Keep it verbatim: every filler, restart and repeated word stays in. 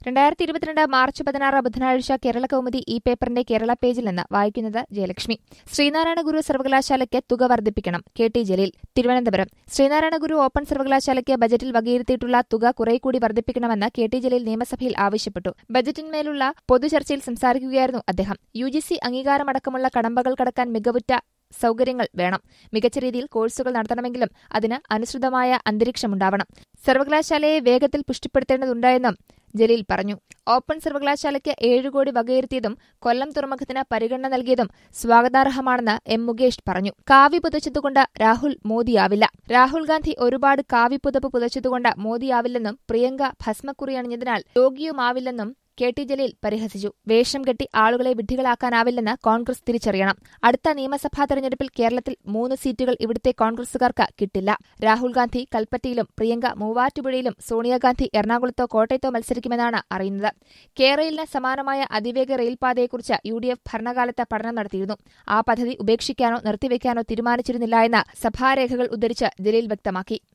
രണ്ടായിരത്തി ഇരുപത്തിരണ്ട് മാർച്ച് പതിനാറ് ബുധനാഴ്ച കേരള കൗമുദി ഈ പേപ്പറിന്റെ കേരള പേജിൽ നിന്ന് വായിക്കുന്നത് ജയലക്ഷ്മി. ശ്രീനാരായണ ഗുരു സർവകലാശാലയ്ക്ക് തുക വർദ്ധിപ്പിക്കണം. K T Jaleel, Thiruvananthapuram. Sreenarayana Guru open സർവകലാശാലയ്ക്ക് ബജറ്റിൽ വകയിരുത്തിയിട്ടുള്ള തുക കുറേക്കൂടി വർദ്ധിപ്പിക്കണമെന്ന് കെ ടി ജലീൽ നിയമസഭയിൽ ആവശ്യപ്പെട്ടു. ബജറ്റിന്മേലുള്ള പൊതുചർച്ചയിൽ സംസാരിക്കുകയായിരുന്നു അദ്ദേഹം. യു ജി സി അംഗീകാരമടക്കമുള്ള കടമ്പകൾ കടക്കാൻ മികവുറ്റ സൌകര്യങ്ങൾ വേണം. മികച്ച രീതിയിൽ കോഴ്സുകൾ നടത്തണമെങ്കിലും അതിന് അനുസൃതമായ അന്തരീക്ഷമുണ്ടാവണം. സർവകലാശാലയെ വേഗത്തിൽ പുഷ്ടിപ്പെടുത്തേണ്ടതുണ്ടെന്നും ജലീൽ പറഞ്ഞു. ഓപ്പൺ സർവകലാശാലയ്ക്ക് ഏഴു കോടി വകയിരുത്തിയതും കൊല്ലം തുറമുഖത്തിന് പരിഗണന നൽകിയതും സ്വാഗതാർഹമാണെന്ന് എം മുകേഷ് പറഞ്ഞു. കാവി പുതച്ചതുകൊണ്ട് രാഹുൽ മോദിയാവില്ല. രാഹുൽ ഗാന്ധി ഒരുപാട് കാവി പുതപ്പ് പുതച്ചതുകൊണ്ട് മോദിയാവില്ലെന്നും പ്രിയങ്ക ഭസ്മക്കുറി അണിഞ്ഞതിനാൽ യോഗിയുമാവില്ലെന്നും കെ ടി ജലീൽ പരിഹസിച്ചു. വേഷം കെട്ടി ആളുകളെ വിഡ്ഢികളാക്കാനാവില്ലെന്ന് കോൺഗ്രസ് തിരിച്ചറിയണം. അടുത്ത നിയമസഭാ തെരഞ്ഞെടുപ്പിൽ കേരളത്തിൽ മൂന്ന് സീറ്റുകൾ ഇവിടുത്തെ കോൺഗ്രസുകാർക്ക് കിട്ടില്ല. രാഹുൽ ഗാന്ധി കൽപ്പറ്റയിലും പ്രിയങ്ക മൂവാറ്റുപുഴയിലും സോണിയാഗാന്ധി എറണാകുളത്തോ കോട്ടയത്തോ മത്സരിക്കുമെന്നാണ് അറിയുന്നത്. കേരളിന് സമാനമായ അതിവേഗ റെയിൽപാതയെക്കുറിച്ച് യു ഡി എഫ് ഭരണകാലത്ത് പഠനം നടത്തിയിരുന്നു. ആ പദ്ധതി ഉപേക്ഷിക്കാനോ നിർത്തിവെക്കാനോ തീരുമാനിച്ചിരുന്നില്ല എന്ന് സഭാരേഖകൾ ഉദ്ധരിച്ച് ജലീൽ വ്യക്തമാക്കി.